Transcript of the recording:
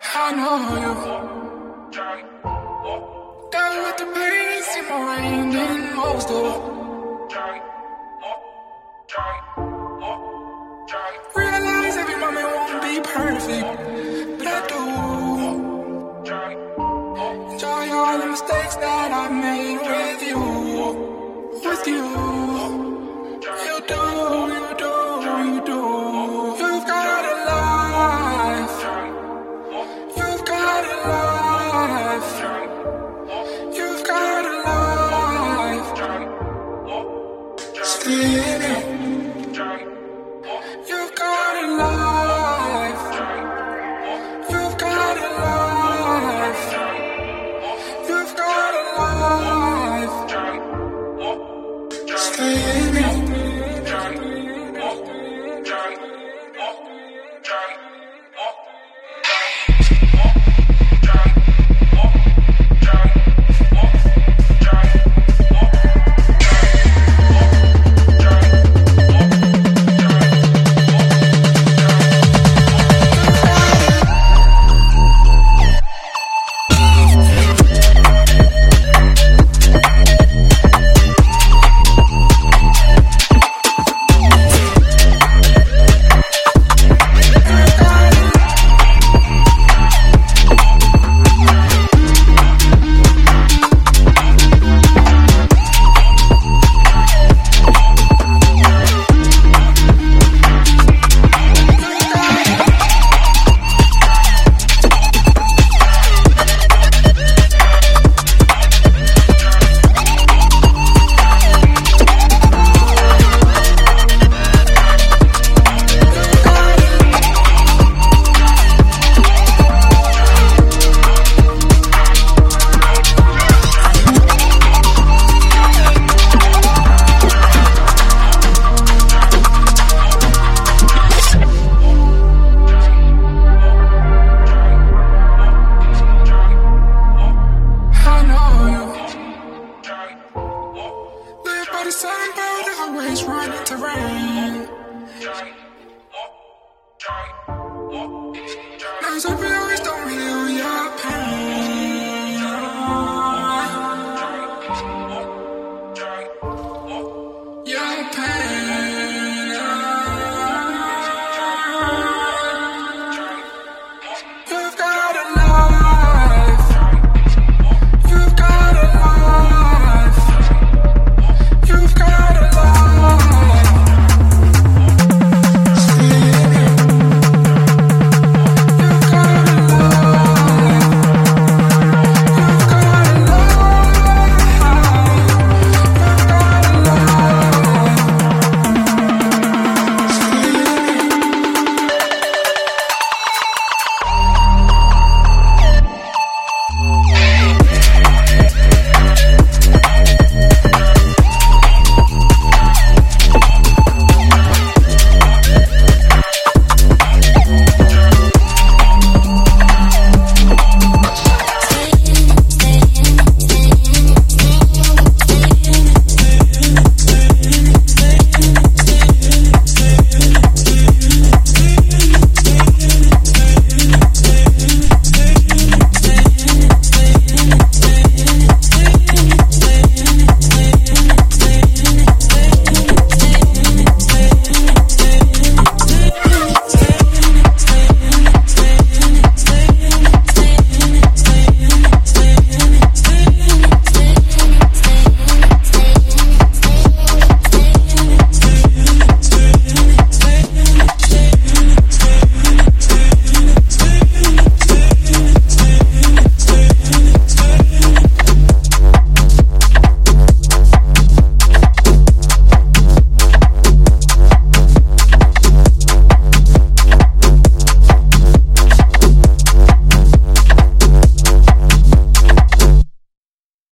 I know you. Down with the pace in my rain and most of. Realize every moment won't be perfect, but I do. Enjoy all the mistakes that I made with you. With you. You do, you do, you do. You've got a life. You've got a life. You've got a life. Stay in it. You've got a life. You've got a life. You've got a life. Stay in it. The sunbird always run into rain. Now